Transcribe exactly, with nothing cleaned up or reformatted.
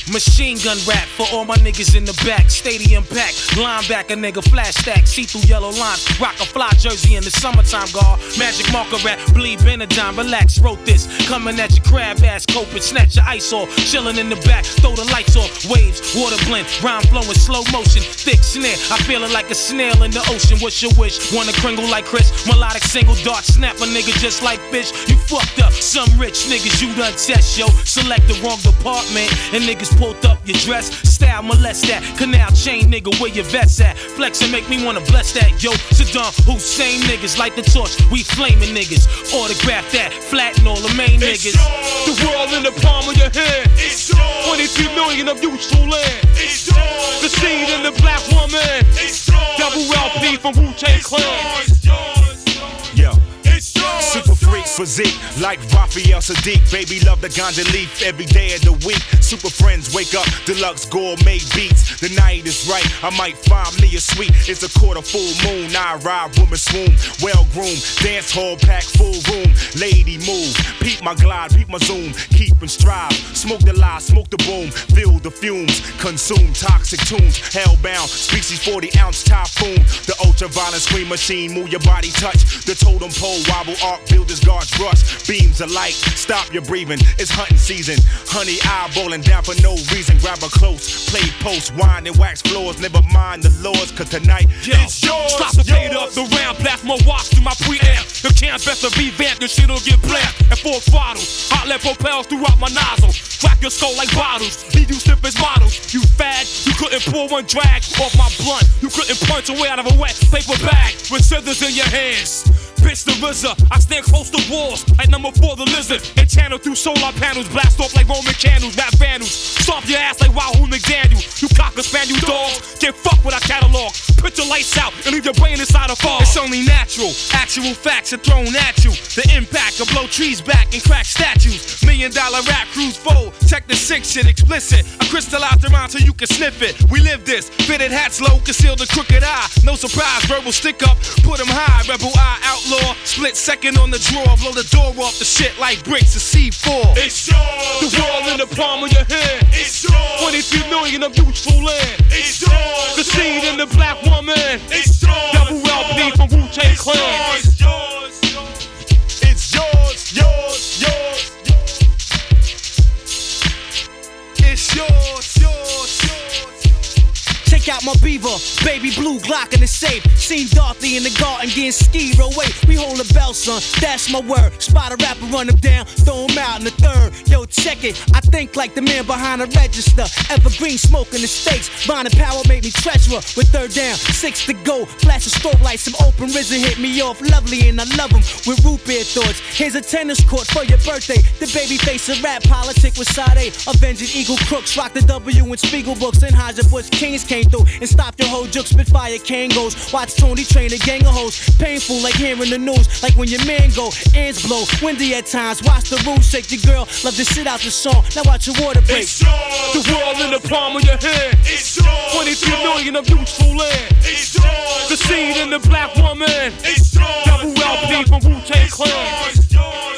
Machine gun rap for all my niggas in the back. Stadium pack, linebacker nigga, flash stack, see through yellow lines. Rock a fly jersey in the summertime, guard. Magic marker rap, bleed Benadine, relax, wrote this. Coming at your crab ass, coping, snatch your ice off. Chilling in the back, throw the lights off. Waves, water blend, rhyme flowing, slow motion. Thick snare, I feel it like a snail in the ocean. What's your wish? Wanna kringle like Chris? Melodic single dart, snap a nigga just like fish. You fucked up, some rich niggas you done test, yo. Select the wrong department, and niggas pulled up your dress. Style molest that, canal chain nigga, where your vets at? Flex and make me wanna bless that, yo. Saddam Hussein niggas, light the torch, we flaming niggas. Autograph that, flatten all the main niggas. The world in the palm of your hand. twenty-three million of useful land. The seed in the black woman. Double L P from Wu-Tang Clan. Yo. Super freak physique like Raphael Sadiq. Baby love the ganja leaf every day of the week. Super friends wake up, deluxe gourmet beats. The night is right, I might find me a suite. It's a quarter full moon, I ride, woman swoon. Well groomed, dance hall pack, full room. Lady move, peep my glide, peep my zoom. Keep and strive, smoke the lie, smoke the boom. Feel the fumes, consume toxic tunes. Hellbound, species forty ounce typhoon. The ultraviolet screen machine, move your body, touch the totem pole. Wobble arc, builders guards rush. Beams of light, stop your breathing. It's hunting season. Honey eyeballing down for no reason. Grab her close, play post, wine and wax floors. Never mind the laws, cause tonight Yo, it's yours. Stop the fade up the round, blast my watch through my preamp. The can best to revamp, the shit'll get black. At full throttle, hot lead propels throughout my nozzle. Crack your skull like bottles, leave you stiff as models. You fag, you couldn't pull one drag off my blunt. You couldn't punch away out of a wet paper bag with scissors in your hands. Bitch the R Z A, I stand close to walls like number four the lizard. And channel through solar panels, blast off like Roman candles, rap vandals. Stomp your ass like Wahoo McDaniel. You cocker spaniel dogs, get fucked with our catalog. Put your lights out and leave your brain inside a fog. It's only natural, actual facts are thrown at you. The impact will blow trees back and crack statues. Million dollar rap crews fold, check the sick shit explicit. I crystallize the rhyme so you can sniff it. We live this, fitted hats low, conceal the crooked eye. No surprise, verbal stick up, put them high. Rebel eye, outlaw, split second on the draw. Blow the door off the shit like bricks of C four. It's yours. The world in the palm of your hand. It's yours. twenty-three million of useful land. It's yours. The seed in the black woman. It's yours. Double L P from Wu-Tang Clan. It's yours. it's yours, yours, yours. It's yours, yours, yours. Check out my beaver, baby blue Glock in the safe. Seen Dorothy in the garden getting skied away. We hold a bell, son, that's my word. Spot a rapper, run him down, throw him out in the third. Yo, check it, I think like the man behind the register. Evergreen smoking the stakes, Bond and Power made me treacherous. With third down, six to go, flash a strobe light, some open risen hit me off. Lovely and I love him with root beer thoughts. Here's a tennis court for your birthday. The baby face of rap politic with Sade. Avenging Eagle Crooks, rock the W in Spiegel books. And Haja Bush Kings came through and stopped your whole juke, spit fire Kangos. Watch Tony train a gang of hoes. Painful like hearing the news, like when your man go. Ants blow, windy at times. Watch the room shake. Your girl love to sit out the song. Now watch your water break. It's yours. The world in the palm of your hand. It's yours. twenty-three million of useful land. It's yours. The seed in the black woman. It's yours. Double L P from Wu-Tang Clan. It's yours.